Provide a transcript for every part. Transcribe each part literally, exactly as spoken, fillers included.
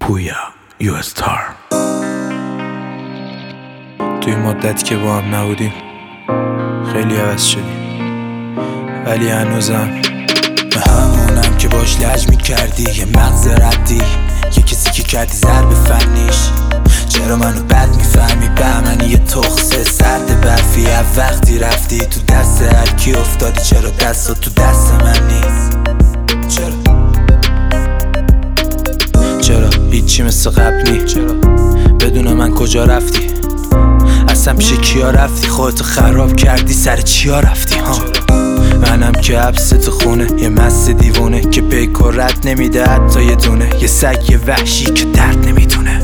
پویا یو استار. توی مدت که با هم نبودیم خیلی عوض شدیم، ولی هنوزم به همونم که باش لج میکردی. یه مغز ردی، یه کسی که کردی ضرب فنیش. چرا منو بد میفهمی؟ بهمنی یه تخصه سرد برفی. از وقتی رفتی تو دست هرکی افتادی، چرا دستات تو دست من نیست؟ چرا چرا هیچی مثل قبل نی؟ چرا بدون من کجا رفتی؟ اصلا پیش کیا رفتی؟ خودتو خراب کردی، سر چیا رفتی؟ ها منم که حبس تو خونه، یه مست دیوونه که پیک و رد نمیده حتی یه دونه. یه سگ یه وحشی که درد نمیدونه.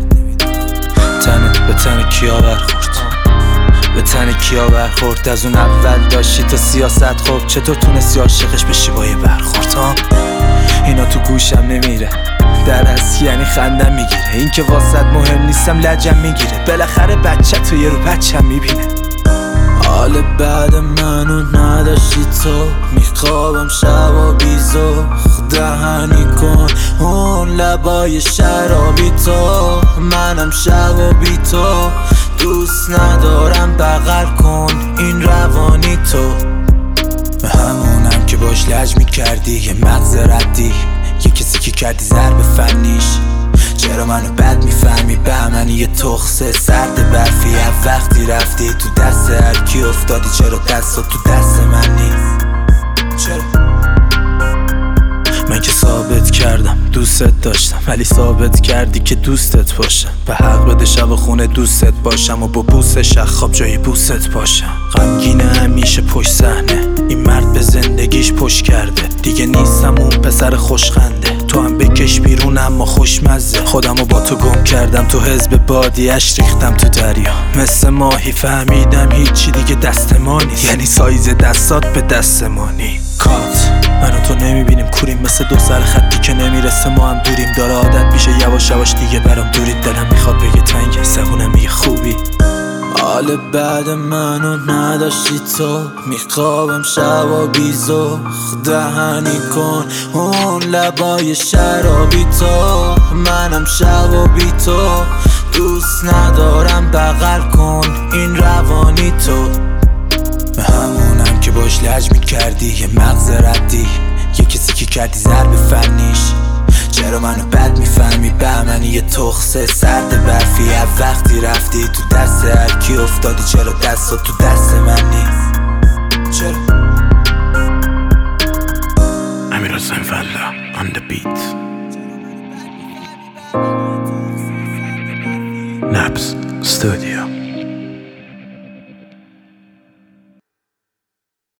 تنت به تن کیا برخورد؟ به تن کیا برخورد؟ از اون اول داشتی تا سیاست. خب چطور تونستی عاشقش بشی با یه برخورد؟ ها اینا تو گوشم نمیره، در اصل یعنی خندم میگیره. این که واسط مهم نیستم لجم میگیره. بالاخره بچه تو یه رو بچم میبینه. حال بعد منو نداشتی تو، میخوابم شبا بیزو. دهنی کن اون لبای شرابی تو، منم شبا بی تو. دوست ندارم بغل کن این روانی تو. به همونم که باش لج میکردی، یه مغز ردی، یه کسی که کردی ضرب فنیش. چرا منو بد میفهمی؟ بهمنی یه تخصه سرد برفی. از وقتی رفتی تو دست هرکی افتادی، چرا دستات تو دست من نیست؟ چرا من که ثابت کردم دوستت داشتم، ولی ثابت کردی که دوستت باشم. به حق بده شب خونه دوستت باشم و با بوس شخاب جای بوست باشم. غمگینه همیشه پشت صحنه، این مرد به زندگیش پشت کرده. دیگه نیستم اون پسر خوشخنده، تو هم بکش بیرون اما خوشمزه. خودمو با تو گم کردم تو حزب بادی، اش ریختم تو دریا مثل ماهی. فهمیدم هیچی دیگه دست ما نیست، یعنی سایز دستات به دست ما نی. کات منو تو نمیبینیم کوریم، مثل دو سر خطی که نمیرسه ما هم دوریم. داره عادت میشه یواش یواش دیگه برام دوری. دلم میخواد بگه تنگه، زبونم میگه خوبی. حال بعد منو نداشتی تو، میخوابم شبا بیزو. دهنی کن اون لبای شرابی تو، منم شبا بی تو. دوست ندارم بغل کن این روانی تو. به همونم که باش لج میکردی، یه مغز ردی، یه کسی که کردی ضرب فنیش. چرا منو بد میفهمی؟ بهمنی یه تخصه سرد برفی. از وقتی رفتی تو دست هرکی افتادی، چرا دستات تو دست من نیست؟ چرا امیر حسین فلا on the beat. نبض استودیو.